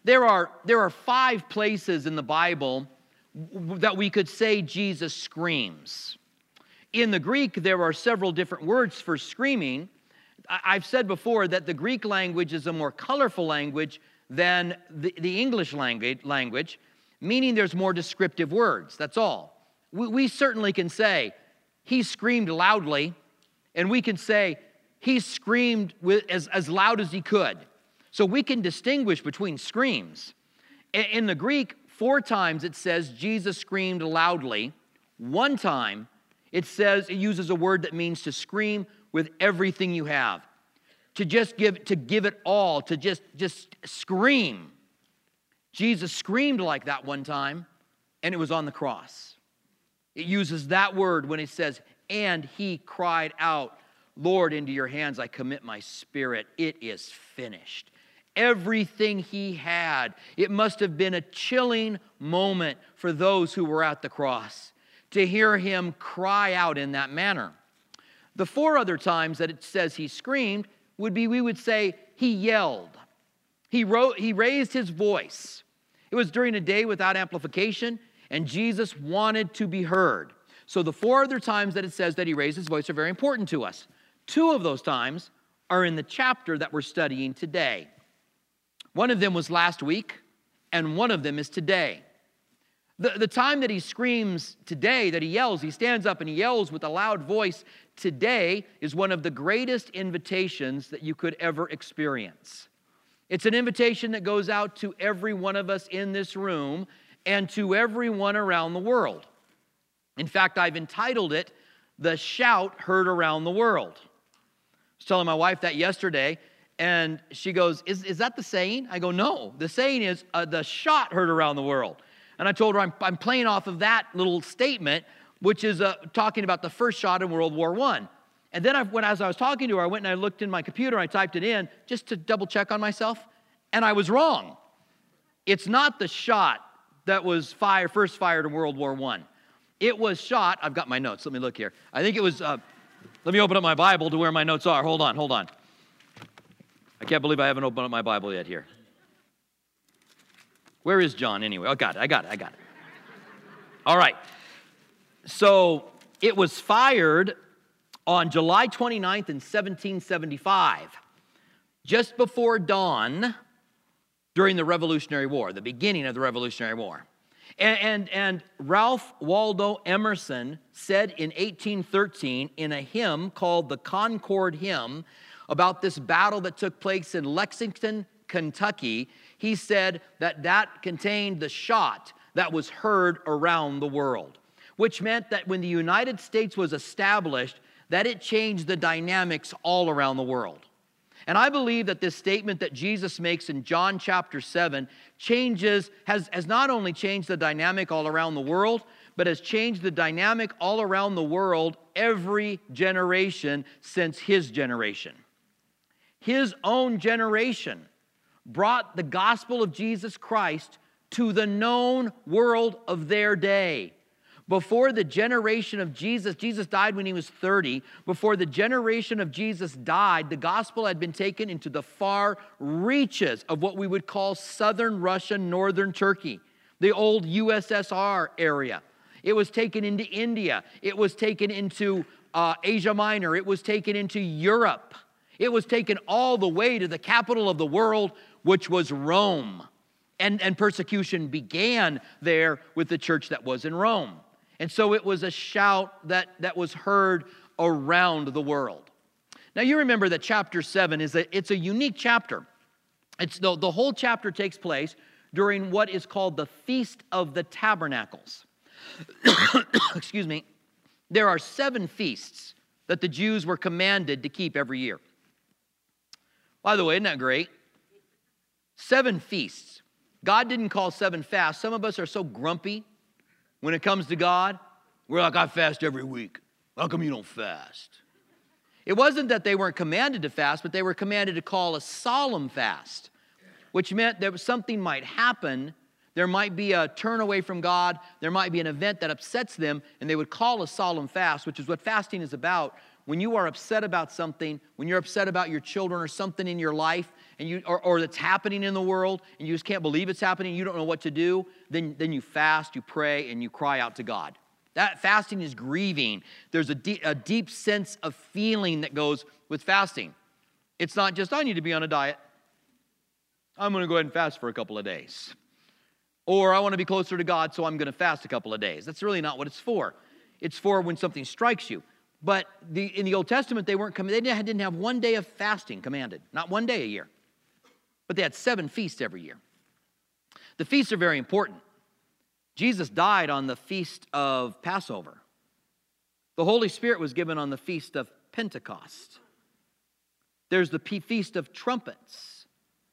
There are 5 places in the Bible that we could say Jesus screams. In the Greek, there are several different words for screaming. I've said before that the Greek language is a more colorful language than the English language, meaning there's more descriptive words, that's all. We certainly can say, he screamed loudly, and we can say, he screamed as loud as he could. So we can distinguish between screams. In the Greek, 4 times it says Jesus screamed loudly. 1 time it uses a word that means to scream with everything you have. To give it all, to just scream. Jesus screamed like that 1 time, and it was on the cross. It uses that word when it says, and he cried out, Lord, into your hands I commit my spirit. It is finished. Everything he had. It must have been a chilling moment for those who were at the cross to hear him cry out in that manner. The 4 other times that it says he screamed would be, we would say, he yelled. He raised his voice. It was during a day without amplification, and Jesus wanted to be heard. So the 4 other times that it says that he raised his voice are very important to us. 2 of those times are in the chapter that we're studying today. One of them was last week, and one of them is today. The time that he screams today, that he yells, he stands up and he yells with a loud voice today, is one of the greatest invitations that you could ever experience. It's an invitation that goes out to every one of us in this room and to everyone around the world. In fact, I've entitled it, The Shout Heard Around the World. I was telling my wife that yesterday, and she goes, is that the saying? I go, no. The saying is, the shot heard around the world. And I told her I'm playing off of that little statement, which is talking about the first shot in World War I. And then as I was talking to her, I went and I looked in my computer, and I typed it in just to double check on myself, and I was wrong. It's not the shot that was first fired in World War I. It was shot, I've got my notes, let me look here. I think it was, let me open up my Bible to where my notes are. Hold on. I can't believe I haven't opened up my Bible yet here. Where is John anyway? I got it. All right. So it was fired on July 29th in 1775, just before dawn during the Revolutionary War, the beginning of the Revolutionary War. And Ralph Waldo Emerson said in 1813 in a hymn called the Concord Hymn about this battle that took place in Lexington, Kentucky, he said that contained the shot that was heard around the world, which meant that when the United States was established, that it changed the dynamics all around the world. And I believe that this statement that Jesus makes in John chapter 7 has not only changed the dynamic all around the world, but has changed the dynamic all around the world every generation since his generation. His own generation brought the gospel of Jesus Christ to the known world of their day. Before the generation of Jesus died when he was 30. Before the generation of Jesus died, the gospel had been taken into the far reaches of what we would call southern Russia, northern Turkey, the old USSR area. It was taken into India. It was taken into Asia Minor. It was taken into Europe. It was taken all the way to the capital of the world, which was Rome. And persecution began there with the church that was in Rome. And so it was a shout that was heard around the world. Now you remember that chapter 7 it's a unique chapter. The whole chapter takes place during what is called the Feast of the Tabernacles. Excuse me. There are 7 feasts that the Jews were commanded to keep every year. By the way, isn't that great? 7 feasts. God didn't call 7 fasts. Some of us are so grumpy when it comes to God. We're like, I fast every week. How come you don't fast? It wasn't that they weren't commanded to fast, but they were commanded to call a solemn fast, which meant that something might happen. There might be a turn away from God. There might be an event that upsets them, and they would call a solemn fast, which is what fasting is about, when you are upset about something, when you're upset about your children or something in your life, and or that's happening in the world, and you just can't believe it's happening, you don't know what to do, then you fast, you pray, and you cry out to God. That fasting is grieving. There's a deep sense of feeling that goes with fasting. It's not just, I need to be on a diet. I'm going to go ahead and fast for a couple of days. Or I want to be closer to God, so I'm going to fast a couple of days. That's really not what it's for. It's for when something strikes you. But in the Old Testament, they didn't have one day of fasting commanded. Not one day a year. But they had 7 feasts every year. The feasts are very important. Jesus died on the feast of Passover. The Holy Spirit was given on the feast of Pentecost. There's the feast of trumpets.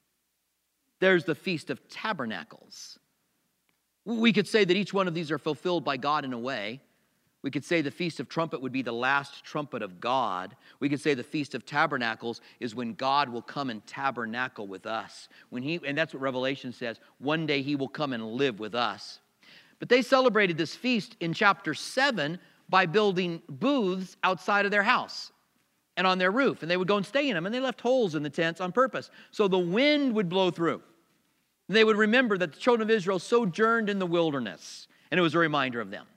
There's the feast of tabernacles. We could say that each one of these are fulfilled by God in a way. We could say the Feast of Trumpet would be the last trumpet of God. We could say the Feast of Tabernacles is when God will come and tabernacle with us. And that's what Revelation says. One day he will come and live with us. But they celebrated this feast in chapter 7 by building booths outside of their house and on their roof. And they would go and stay in them. And they left holes in the tents on purpose, so the wind would blow through. And they would remember that the children of Israel sojourned in the wilderness. And it was a reminder of them.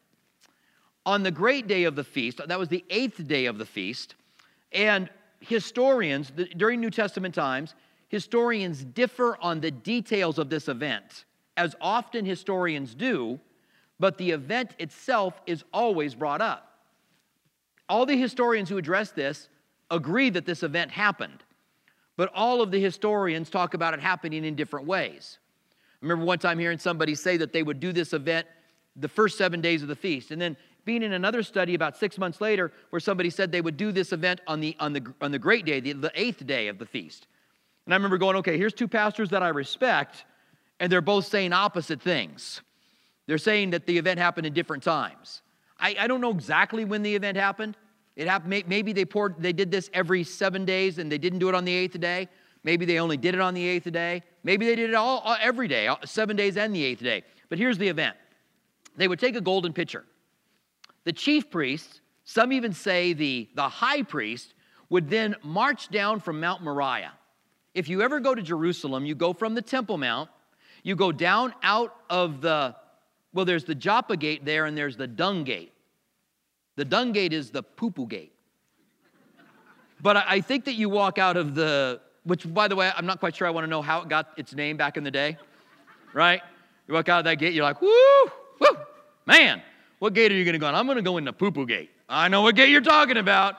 On the great day of the feast, that was the 8th day of the feast, and historians, during New Testament times, historians differ on the details of this event, as often historians do, but the event itself is always brought up. All the historians who address this agree that this event happened, but all of the historians talk about it happening in different ways. I remember one time hearing somebody say that they would do this event the first 7 days of the feast, and then being in another study about 6 months later where somebody said they would do this event on the great day, the 8th day of the feast. And I remember going, okay, here's 2 pastors that I respect, and they're both saying opposite things. They're saying that the event happened in different times. I don't know exactly when the event happened. It happened. Maybe they did this every 7 days and they didn't do it on the 8th day. Maybe they only did it on the 8th day. Maybe they did it all every day, 7 days and the 8th day. But here's the event. They would take a golden pitcher. The chief priest, some even say the high priest, would then march down from Mount Moriah. If you ever go to Jerusalem, you go from the Temple Mount, you go down out of there's the Joppa gate there, and there's the Dung gate. The Dung gate is the poo-poo gate. But I think that you walk out of which, by the way, I'm not quite sure I want to know how it got its name back in the day, right? You walk out of that gate, you're like, woo, man. What gate are you going to go on? I'm going to go in the poo-poo gate. I know what gate you're talking about.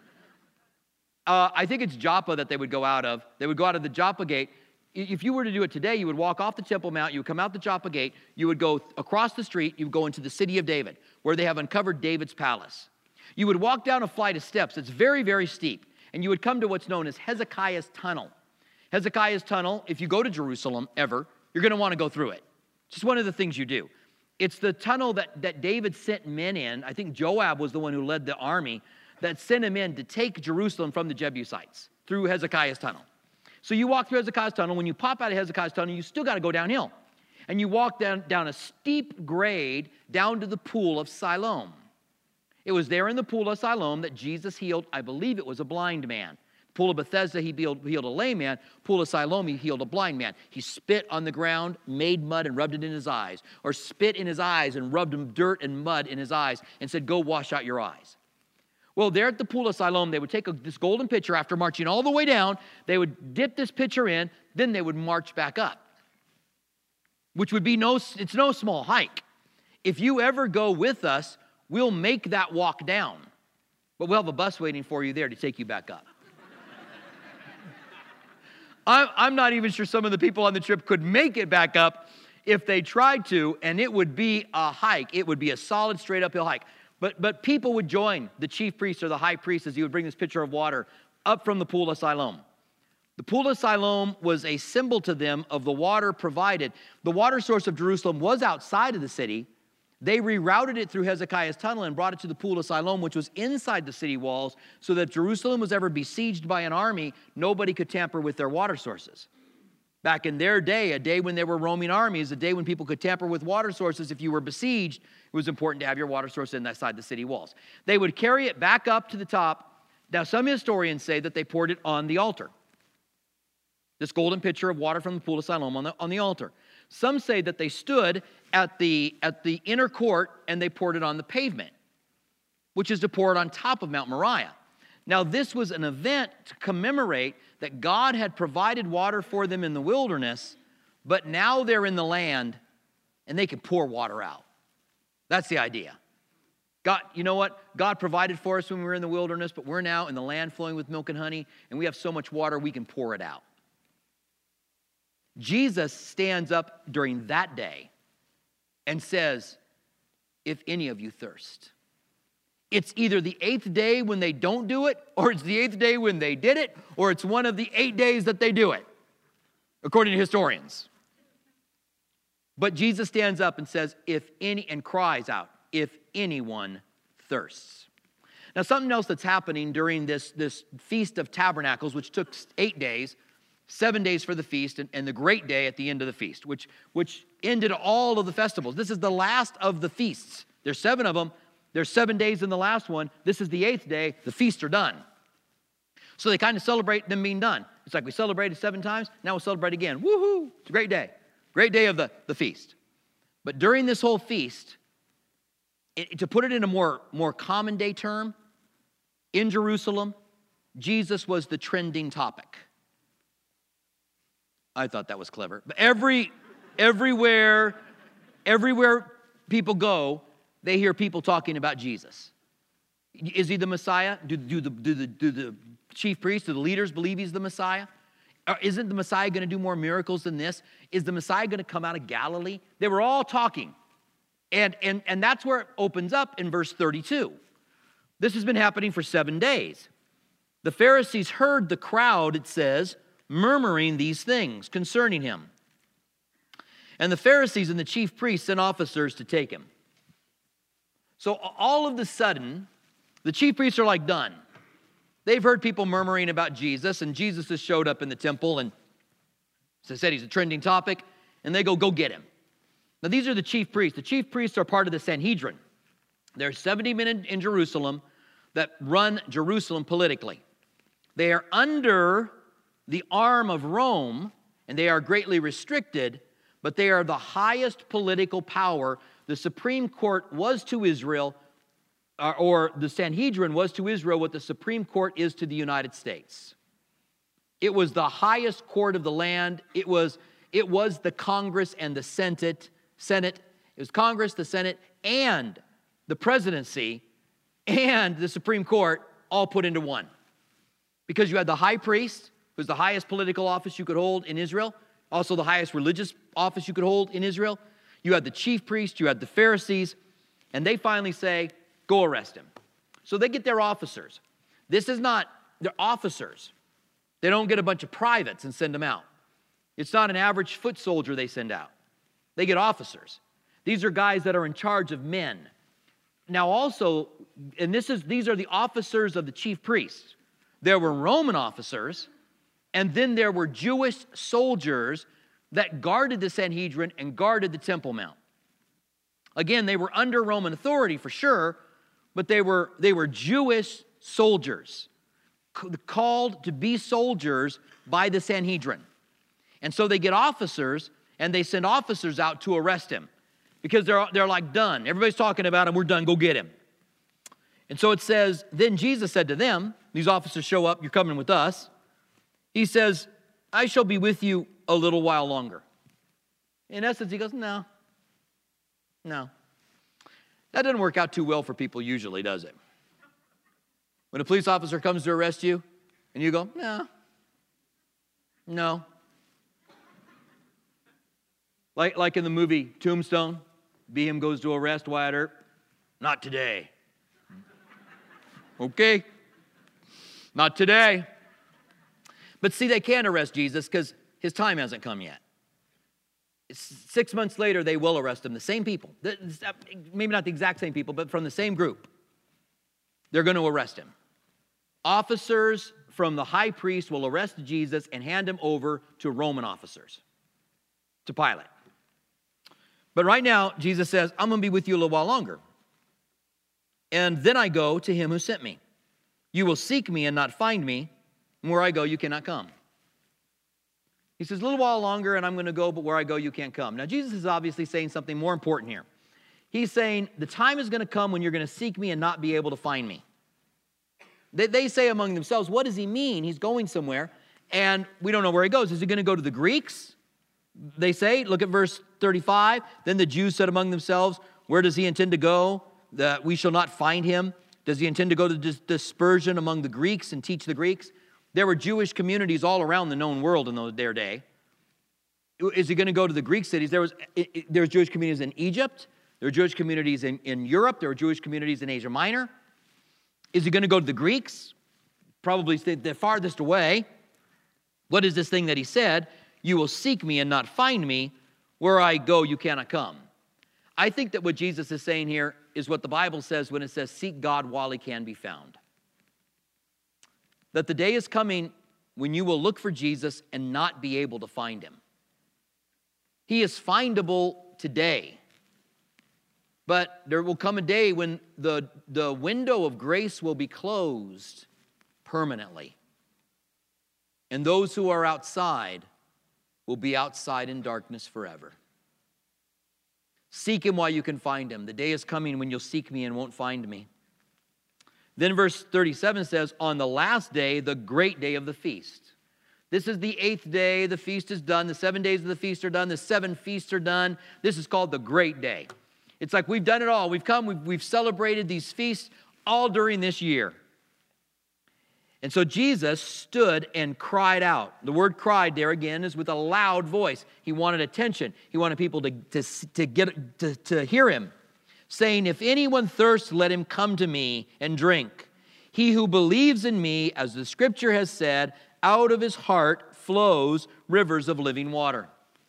I think it's Joppa that they would go out of. They would go out of the Joppa gate. If you were to do it today, you would walk off the Temple Mount, you would come out the Joppa gate, you would go across the street, you would go into the city of David, where they have uncovered David's palace. You would walk down a flight of steps that's very, very steep, and you would come to what's known as Hezekiah's Tunnel. Hezekiah's Tunnel, if you go to Jerusalem ever, you're going to want to go through it. It's just one of the things you do. It's the tunnel that David sent men in. I think Joab was the one who led the army that sent him in to take Jerusalem from the Jebusites through Hezekiah's tunnel. So you walk through Hezekiah's tunnel. When you pop out of Hezekiah's tunnel, you still got to go downhill. And you walk down a steep grade down to the pool of Siloam. It was there in the pool of Siloam that Jesus healed, I believe it was a blind man. Pool of Bethesda, he healed a lame man. Pool of Siloam, he healed a blind man. He spit on the ground, made mud, and rubbed it in his eyes. Or spit in his eyes and rubbed dirt and mud in his eyes and said, go wash out your eyes. Well, there at the Pool of Siloam, they would take this golden pitcher after marching all the way down. They would dip this pitcher in. Then they would march back up, which would be it's no small hike. If you ever go with us, we'll make that walk down. But we'll have a bus waiting for you there to take you back up. I'm not even sure some of the people on the trip could make it back up if they tried to, and it would be a hike. It would be a solid, straight uphill hike. But people would join the chief priest or the high priest as he would bring this pitcher of water up from the Pool of Siloam. The Pool of Siloam was a symbol to them of the water provided. The water source of Jerusalem was outside of the city. They rerouted it through Hezekiah's tunnel and brought it to the Pool of Siloam, which was inside the city walls, so that if Jerusalem was ever besieged by an army, nobody could tamper with their water sources. Back in their day, a day when there were roaming armies, a day when people could tamper with water sources, if you were besieged, it was important to have your water source inside the city walls. They would carry it back up to the top, Now, some historians say that they poured it on the altar. This golden pitcher of water from the pool of Siloam on the altar. Some say that they stood at the inner court and they poured it on the pavement, which is to pour it on top of Mount Moriah. Now, this was an event to commemorate that God had provided water for them in the wilderness, but now they're in the land and they can pour water out. That's the idea. God, you know what? God provided for us when we were in the wilderness, but we're now in the land flowing with milk and honey, and we have so much water we can pour it out. Jesus stands up during that day and says, if any of you thirst. It's either the 8th day when they don't do it, or it's the 8th day when they did it, or it's one of the 8 days that they do it, according to historians. But Jesus stands up and says, and cries out, if anyone thirsts. Now, something else that's happening during this Feast of Tabernacles, which took 8 days, 7 days for the feast, and the great day at the end of the feast, which ended all of the festivals. This is the last of the feasts. There's 7 of them. There's 7 days in the last one. This is the 8th day. The feasts are done. So they kind of celebrate them being done. It's like we celebrated 7 times. Now we'll celebrate again. Woohoo! It's a great day. Great day of the feast. But during this whole feast, to put it in a more common day term, in Jerusalem, Jesus was the trending topic. I thought that was clever. But everywhere people go, they hear people talking about Jesus. Is he the Messiah? Do the chief priests, do the leaders believe he's the Messiah? Or isn't the Messiah going to do more miracles than this? Is the Messiah going to come out of Galilee? They were all talking. And that's where it opens up in verse 32. This has been happening for 7 days. The Pharisees heard the crowd, it says, murmuring these things concerning him. And the Pharisees and the chief priests sent officers to take him. So all of a sudden, the chief priests are like done. They've heard people murmuring about Jesus, and Jesus has showed up in the temple, and as I said, he's a trending topic, and they go get him. Now, these are the chief priests. The chief priests are part of the Sanhedrin. There are 70 men in Jerusalem that run Jerusalem politically. They are under the arm of Rome, and they are greatly restricted, but they are the highest political power. The Supreme Court was to Israel, or the Sanhedrin was to Israel what the Supreme Court is to the United States. It was the highest court of the land. It was the Congress and the Senate. It was Congress, the Senate, and the presidency, and the Supreme Court all put into one. Because you had the high priest, who's the highest political office you could hold in Israel, also the highest religious office you could hold in Israel. You had the chief priest, you had the Pharisees, and they finally say, go arrest him. So they get their officers. They're officers. They don't get a bunch of privates and send them out. It's not an average foot soldier they send out. They get officers. These are guys that are in charge of men. Now also, and these are the officers of the chief priests. There were Roman officers, and then there were Jewish soldiers that guarded the Sanhedrin and guarded the Temple Mount. Again, they were under Roman authority for sure, but they were Jewish soldiers, called to be soldiers by the Sanhedrin. And so they get officers, and they send officers out to arrest him because they're like done. Everybody's talking about him. We're done. Go get him. And so it says, then Jesus said to them, these officers show up, you're coming with us. He says, I shall be with you a little while longer. In essence, he goes, no. That doesn't work out too well for people usually, does it? When a police officer comes to arrest you, and you go, no. Like in the movie Tombstone, BM goes to arrest Wyatt Earp. Not today. Okay. Not today. But see, they can't arrest Jesus because his time hasn't come yet. 6 months later, they will arrest him. The same people. Maybe not the exact same people, but from the same group. They're going to arrest him. Officers from the high priest will arrest Jesus and hand him over to Roman officers, to Pilate. But right now, Jesus says, I'm going to be with you a little while longer. And then I go to him who sent me. You will seek me and not find me, and where I go, you cannot come. He says, a little while longer, and I'm going to go, but where I go, you can't come. Now, Jesus is obviously saying something more important here. He's saying, the time is going to come when you're going to seek me and not be able to find me. They say among themselves, what does he mean? He's going somewhere, and we don't know where he goes. Is he going to go to the Greeks? They say, look at verse 35. Then the Jews said among themselves, where does he intend to go, that we shall not find him? Does he intend to go to dispersion among the Greeks and teach the Greeks? There were Jewish communities all around the known world in their day. Is he going to go to the Greek cities? There was Jewish communities in Egypt. There were Jewish communities in Europe. There were Jewish communities in Asia Minor. Is he going to go to the Greeks? Probably the farthest away. What is this thing that he said? You will seek me and not find me. Where I go, you cannot come. I think that what Jesus is saying here is what the Bible says when it says, seek God while he can be found. That the day is coming when you will look for Jesus and not be able to find him. He is findable today. But there will come a day when the window of grace will be closed permanently. And those who are outside will be outside in darkness forever. Seek him while you can find him. The day is coming when you'll seek me and won't find me. Then verse 37 says, on the last day, the great day of the feast. This is the 8th day. The feast is done. The 7 days of the feast are done. The 7 feasts are done. This is called the great day. It's like we've done it all. We've come, we've celebrated these feasts all during this year. And so Jesus stood and cried out. The word cried there again is with a loud voice. He wanted attention. He wanted people to hear him, saying, if anyone thirsts, let him come to me and drink. He who believes in me, as the scripture has said, out of his heart flows rivers of living water.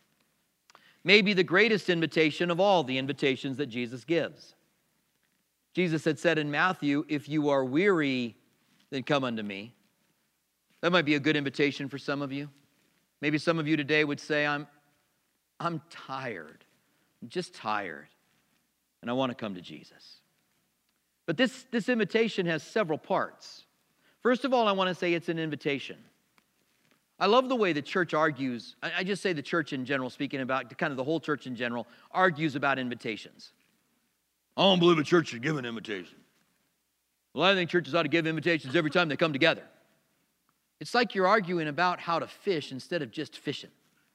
Maybe the greatest invitation of all the invitations that Jesus gives. Jesus had said in Matthew, if you are weary, then come unto me. That might be a good invitation for some of you. Maybe some of you today would say, I'm tired. I'm just tired. And I want to come to Jesus. But this invitation has several parts. First of all, I want to say it's an invitation. I love the way the church argues. I just say the church in general, speaking about kind of the whole church in general, argues about invitations. I don't believe a church should give an invitation. Well, I think churches ought to give invitations every time they come together. It's like you're arguing about how to fish instead of just fishing.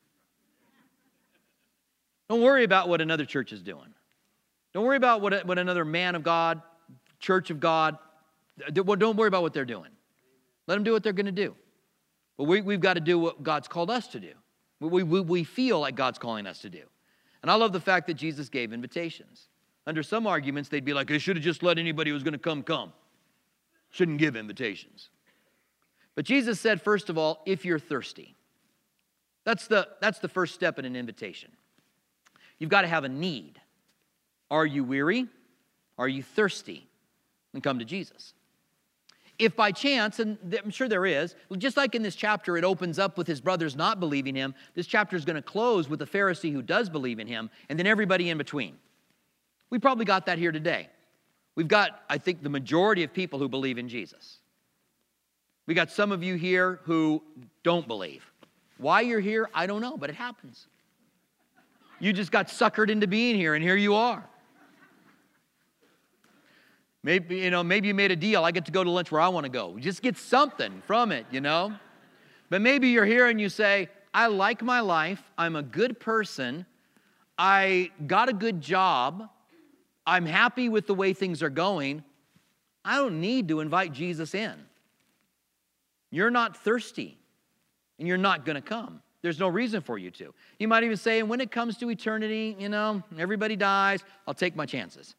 Don't worry about what another church is doing. Don't worry about what another man of God, church of God, don't worry about what they're doing. Let them do what they're going to do. But we've got to do what God's called us to do. We feel like God's calling us to do. And I love the fact that Jesus gave invitations. Under some arguments, they'd be like, they should have just let anybody who's going to come. Shouldn't give invitations. But Jesus said, first of all, if you're thirsty. That's the first step in an invitation. You've got to have a need. Are you weary? Are you thirsty? Then come to Jesus. If by chance, and I'm sure there is, just like in this chapter, it opens up with his brothers not believing him, this chapter is going to close with the Pharisee who does believe in him, and then everybody in between. We probably got that here today. We've got, I think, the majority of people who believe in Jesus. We got some of you here who don't believe. Why you're here, I don't know, but it happens. You just got suckered into being here, and here you are. Maybe you made a deal. I get to go to lunch where I want to go. Just get something from it, But maybe you're here and you say, I like my life. I'm a good person. I got a good job. I'm happy with the way things are going. I don't need to invite Jesus in. You're not thirsty, and you're not going to come. There's no reason for you to. You might even say, and when it comes to eternity, everybody dies, I'll take my chances.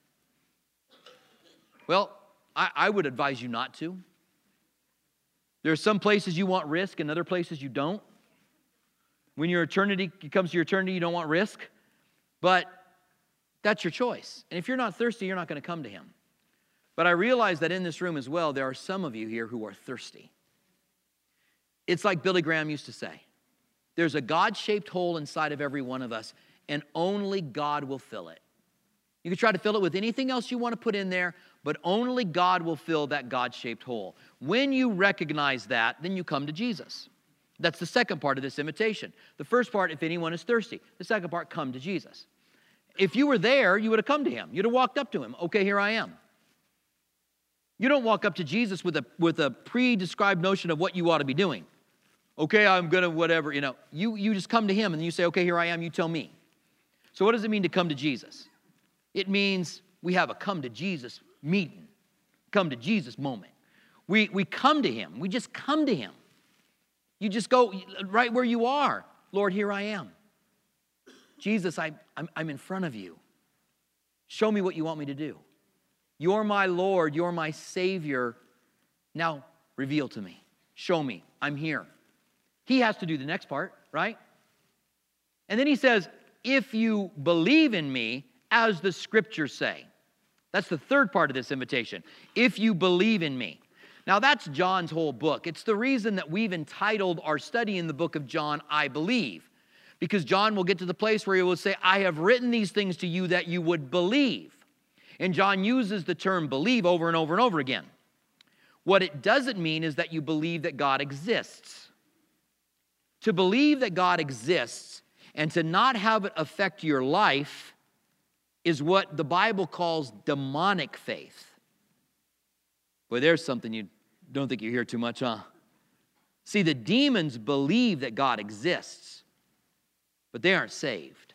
Well, I would advise you not to. There are some places you want risk and other places you don't. When it comes to your eternity, you don't want risk. But that's your choice. And if you're not thirsty, you're not going to come to him. But I realize that in this room as well, there are some of you here who are thirsty. It's like Billy Graham used to say, there's a God-shaped hole inside of every one of us, and only God will fill it. You can try to fill it with anything else you want to put in there, but only God will fill that God-shaped hole. When you recognize that, then you come to Jesus. That's the second part of this invitation. The first part, if anyone is thirsty. The second part, come to Jesus. If you were there, you would have come to him. You'd have walked up to him. Okay, here I am. You don't walk up to Jesus with a pre-described notion of what you ought to be doing. Okay, I'm going to whatever, you know. You just come to him and you say, okay, here I am, you tell me. So what does it mean to come to Jesus? It means we have a come to Jesus meeting, come to Jesus moment. We come to him. We just come to him. You just go right where you are. Lord, here I am. Jesus, I'm in front of you. Show me what you want me to do. You're my Lord. You're my Savior. Now, reveal to me. Show me. I'm here. He has to do the next part, right? And then he says, if you believe in me, as the scriptures say. That's the third part of this invitation. If you believe in me. Now, that's John's whole book. It's the reason that we've entitled our study in the book of John, I Believe. Because John will get to the place where he will say, I have written these things to you that you would believe. And John uses the term believe over and over and over again. What it doesn't mean is that you believe that God exists. To believe that God exists and to not have it affect your life is what the Bible calls demonic faith. Boy, there's something you don't think you hear too much, huh? See, the demons believe that God exists, but they aren't saved.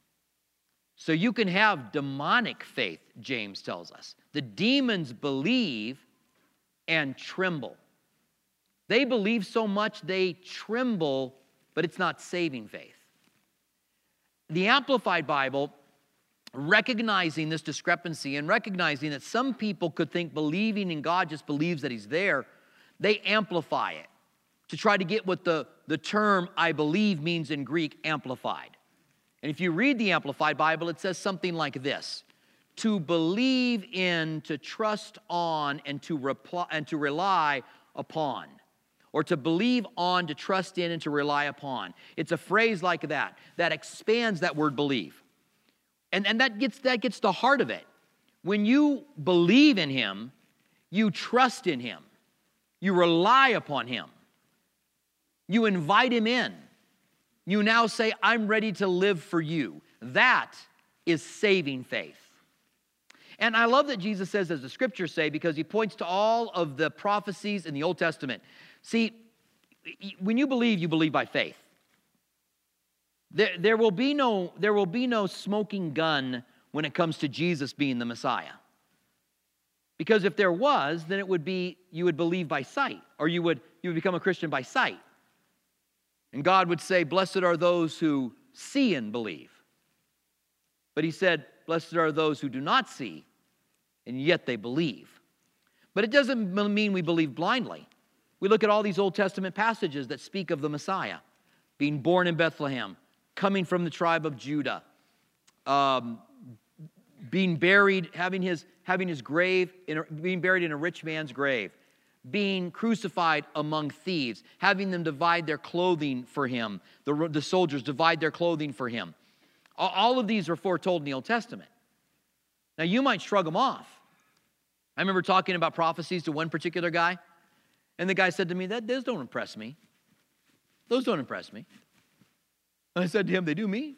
So you can have demonic faith, James tells us. The demons believe and tremble. They believe so much they tremble, but it's not saving faith. The Amplified Bible, recognizing this discrepancy and recognizing that some people could think believing in God just believes that he's there, they amplify it to try to get what the term I believe means in Greek, amplified. And if you read the Amplified Bible, it says something like this: to believe in, to trust on, and to rely upon. Or to believe on, to trust in, and to rely upon. It's a phrase like that expands that word believe. And that gets the heart of it. When you believe in him, you trust in him. You rely upon him. You invite him in. You now say, I'm ready to live for you. That is saving faith. And I love that Jesus says, as the scriptures say, because he points to all of the prophecies in the Old Testament. See, when you believe by faith. There will be no smoking gun when it comes to Jesus being the Messiah. Because if there was, then it would be you would believe by sight, or you would become a Christian by sight. And God would say, blessed are those who see and believe. But he said, blessed are those who do not see, and yet they believe. But it doesn't mean we believe blindly. We look at all these Old Testament passages that speak of the Messiah being born in Bethlehem, coming from the tribe of Judah, being buried, having his grave, being buried in a rich man's grave, being crucified among thieves, having them divide their clothing for him, the soldiers divide their clothing for him. All of these are foretold in the Old Testament. Now, you might shrug them off. I remember talking about prophecies to one particular guy, and the guy said to me, those don't impress me. Those don't impress me. And I said to him, they do me.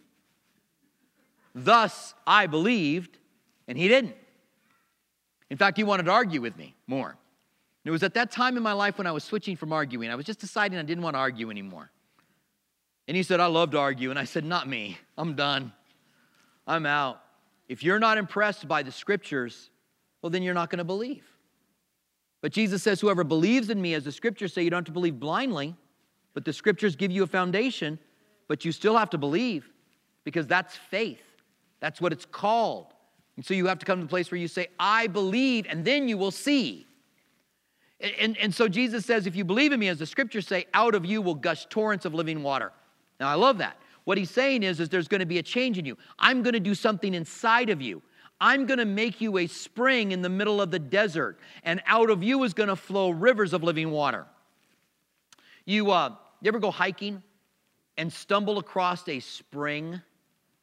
Thus, I believed, and he didn't. In fact, he wanted to argue with me more. And it was at that time in my life when I was switching from arguing. I was just deciding I didn't want to argue anymore. And he said, I love to argue. And I said, not me. I'm done. I'm out. If you're not impressed by the scriptures, well, then you're not going to believe. But Jesus says, whoever believes in me, as the scriptures say, you don't have to believe blindly, but the scriptures give you a foundation, but you still have to believe, because that's faith. That's what it's called. And so you have to come to the place where you say, I believe, and then you will see. And so Jesus says, if you believe in me, as the scriptures say, out of you will gush torrents of living water. Now, I love that. What he's saying is there's going to be a change in you. I'm going to do something inside of you. I'm going to make you a spring in the middle of the desert, and out of you is going to flow rivers of living water. You ever go hiking and stumble across a spring?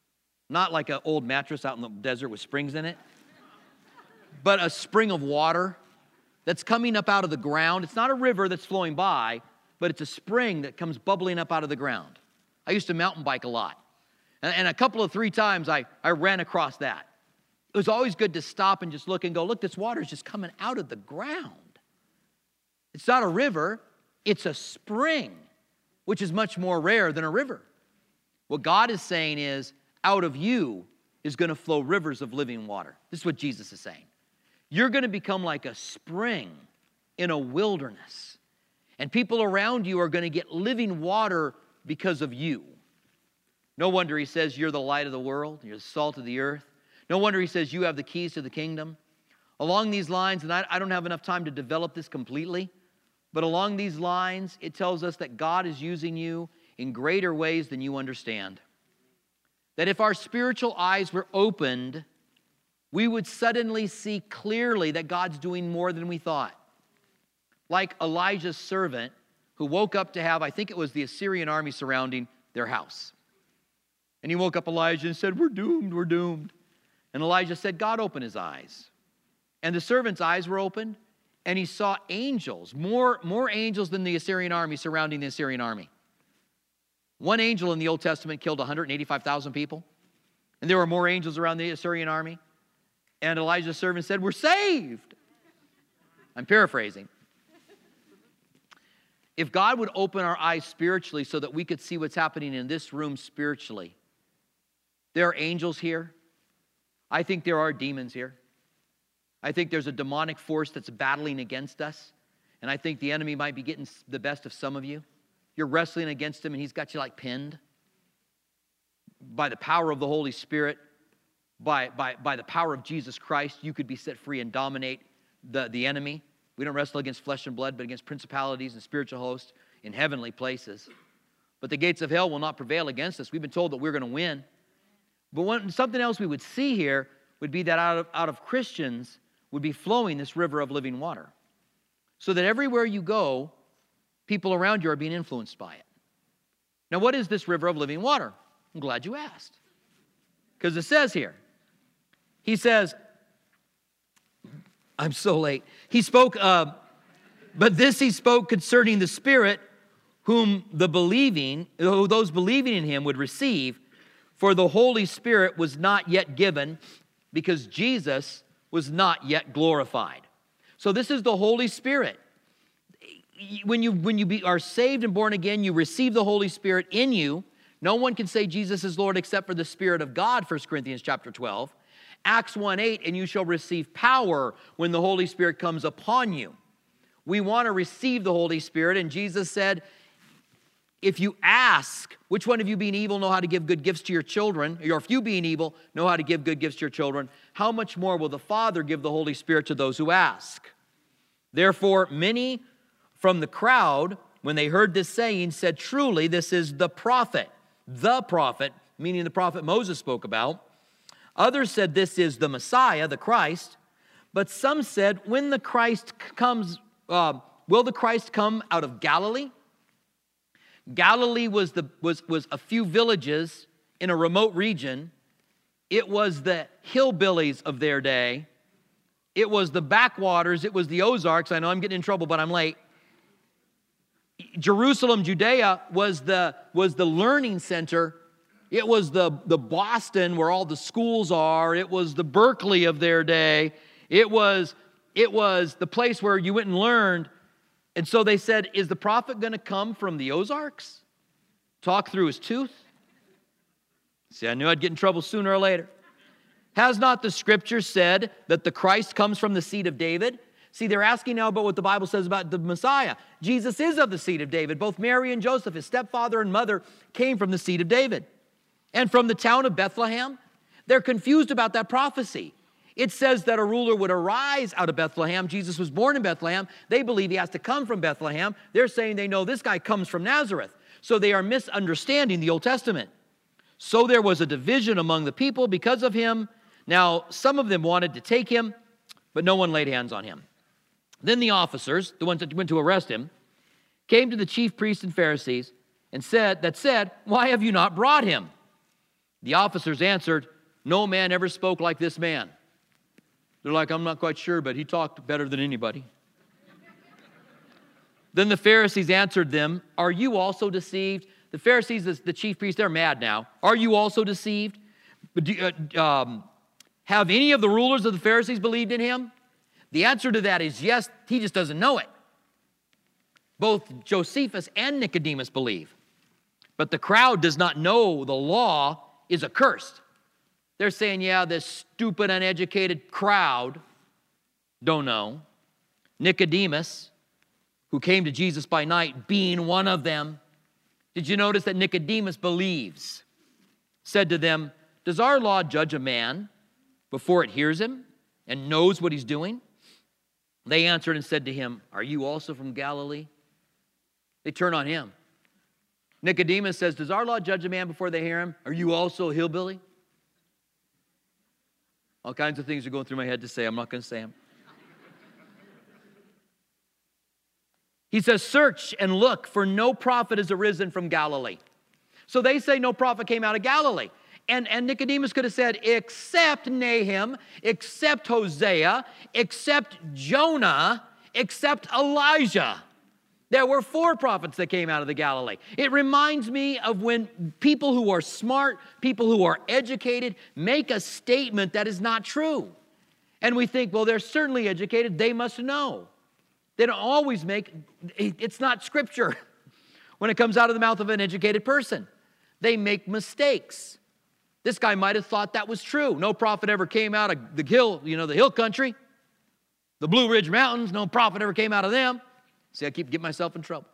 Not like an old mattress out in the desert with springs in it, but a spring of water that's coming up out of the ground. It's not a river that's flowing by, but it's a spring that comes bubbling up out of the ground. I used to mountain bike a lot. And a couple of 3 times I ran across that. It was always good to stop and just look and go, look, this water is just coming out of the ground. It's not a river, it's a spring, which is much more rare than a river. What God is saying is, out of you is going to flow rivers of living water. This is what Jesus is saying. You're going to become like a spring in a wilderness. And people around you are going to get living water because of you. No wonder he says you're the light of the world, you're the salt of the earth. No wonder he says you have the keys to the kingdom. Along these lines, and I don't have enough time to develop this completely, but along these lines, it tells us that God is using you in greater ways than you understand. That if our spiritual eyes were opened, we would suddenly see clearly that God's doing more than we thought. Like Elijah's servant who woke up to have, I think it was the Assyrian army surrounding their house. And he woke up Elijah and said, we're doomed, we're doomed. And Elijah said, God, open his eyes. And the servant's eyes were opened, and he saw angels, more angels than the Assyrian army surrounding the Assyrian army. One angel in the Old Testament killed 185,000 people, and there were more angels around the Assyrian army. And Elijah's servant said, we're saved. I'm paraphrasing. If God would open our eyes spiritually so that we could see what's happening in this room spiritually, there are angels here. I think there are demons here. I think there's a demonic force that's battling against us. And I think the enemy might be getting the best of some of you. You're wrestling against him and he's got you like pinned. By the power of the Holy Spirit, by the power of Jesus Christ, you could be set free and dominate the enemy. We don't wrestle against flesh and blood, but against principalities and spiritual hosts in heavenly places. But the gates of hell will not prevail against us. We've been told that we're going to win. But something else we would see here would be that out of Christians would be flowing this river of living water. So that everywhere you go, people around you are being influenced by it. Now, what is this river of living water? I'm glad you asked. Because it says here, he says, I'm so late. He spoke, but this he spoke concerning the Spirit, whom those believing in him would receive, for the Holy Spirit was not yet given, because Jesus was not yet glorified. So this is the Holy Spirit. When you are saved and born again, you receive the Holy Spirit in you. No one can say Jesus is Lord except for the Spirit of God, 1 Corinthians chapter 12. Acts 1:8, and you shall receive power when the Holy Spirit comes upon you. We want to receive the Holy Spirit, and Jesus said, if you ask, which one of you being evil know how to give good gifts to your children, or if you being evil know how to give good gifts to your children, how much more will the Father give the Holy Spirit to those who ask? Therefore, many from the crowd, when they heard this saying, said, truly, this is the prophet, meaning the prophet Moses spoke about. Others said, this is the Messiah, the Christ. But some said, when the Christ comes, will the Christ come out of Galilee? Galilee was a few villages in a remote region. It was the hillbillies of their day. It was the backwaters. It was the Ozarks. I know I'm getting in trouble, but I'm late. Jerusalem, Judea was the learning center. It was the Boston where all the schools are. It was the Berkeley of their day. It was the place where you went and learned. And so they said, is the prophet going to come from the Ozarks? Talk through his tooth? See, I knew I'd get in trouble sooner or later. Has not the scripture said that the Christ comes from the seed of David? See, they're asking now about what the Bible says about the Messiah. Jesus is of the seed of David. Both Mary and Joseph, his stepfather and mother, came from the seed of David. And from the town of Bethlehem, they're confused about that prophecy. It says that a ruler would arise out of Bethlehem. Jesus was born in Bethlehem. They believe he has to come from Bethlehem. They're saying they know this guy comes from Nazareth. So they are misunderstanding the Old Testament. So there was a division among the people because of him. Now, some of them wanted to take him, but no one laid hands on him. Then the officers, the ones that went to arrest him, came to the chief priests and Pharisees and said, why have you not brought him? The officers answered, "No man ever spoke like this man." They're like, "I'm not quite sure, but he talked better than anybody." Then the Pharisees answered them, "Are you also deceived?" The Pharisees, the chief priests, they're mad now. "Are you also deceived? Have any of the rulers of the Pharisees believed in him?" The answer to that is yes, he just doesn't know it. Both Josephus and Nicodemus believe. But the crowd does not know the law is accursed. They're saying, yeah, this stupid, uneducated crowd don't know. Nicodemus, who came to Jesus by night, being one of them. Did you notice that Nicodemus believes? Said to them, "Does our law judge a man before it hears him and knows what he's doing?" They answered and said to him, "Are you also from Galilee?" They turn on him. Nicodemus says, "Does our law judge a man before they hear him? Are you also a hillbilly?" All kinds of things are going through my head to say. I'm not going to say them. He says, "Search and look, for no prophet has arisen from Galilee." So they say no prophet came out of Galilee. And Nicodemus could have said, except Nahum, except Hosea, except Jonah, except Elijah. There were 4 prophets that came out of the Galilee. It reminds me of when people who are smart, people who are educated, make a statement that is not true. And we think, well, they're certainly educated, they must know. They don't always it's not scripture when it comes out of the mouth of an educated person. They make mistakes. This guy might have thought that was true. No prophet ever came out of the hill, the hill country. The Blue Ridge Mountains, no prophet ever came out of them. See, I keep getting myself in trouble.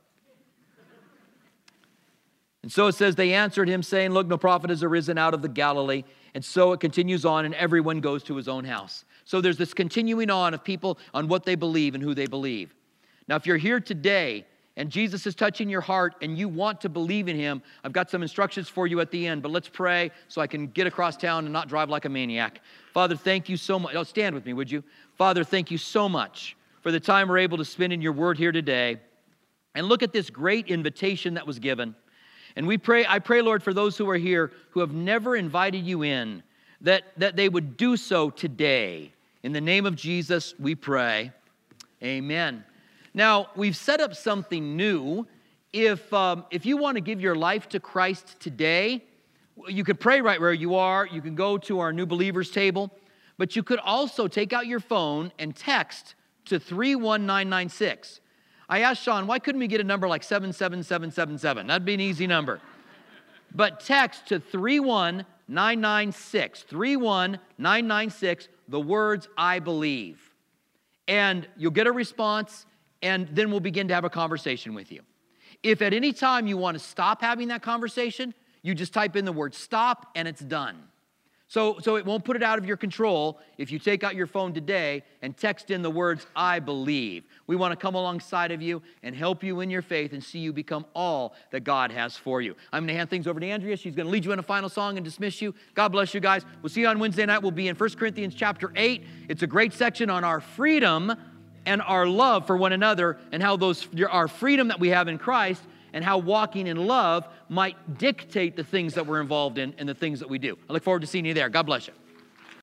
And so it says, they answered him, saying, "Look, no prophet has arisen out of the Galilee." And so it continues on, and everyone goes to his own house. So there's this continuing on of people on what they believe and who they believe. Now, if you're here today and Jesus is touching your heart and you want to believe in him, I've got some instructions for you at the end, but let's pray so I can get across town and not drive like a maniac. Father, thank you so much. Oh, stand with me, would you? Father, thank you so much for the time we're able to spend in your word here today. And look at this great invitation that was given. And I pray, Lord, for those who are here who have never invited you in, that they would do so today. In the name of Jesus, we pray. Amen. Now, we've set up something new. If you want to give your life to Christ today, you could pray right where you are. You can go to our new believers table. But you could also take out your phone and text to 31996. I asked Sean, why couldn't we get a number like 77777? That'd be an easy number. But text to 31996. 31996, the words, "I believe." And you'll get a response, and then we'll begin to have a conversation with you. If at any time you want to stop having that conversation, you just type in the word "stop" and it's done. So it won't put it out of your control if you take out your phone today and text in the words, "I believe." We want to come alongside of you and help you in your faith and see you become all that God has for you. I'm going to hand things over to Andrea. She's going to lead you in a final song and dismiss you. God bless you guys. We'll see you on Wednesday night. We'll be in 1 Corinthians chapter 8. It's a great section on our freedom and our love for one another and how our freedom that we have in Christ and how walking in love might dictate the things that we're involved in and the things that we do. I look forward to seeing you there. God bless you.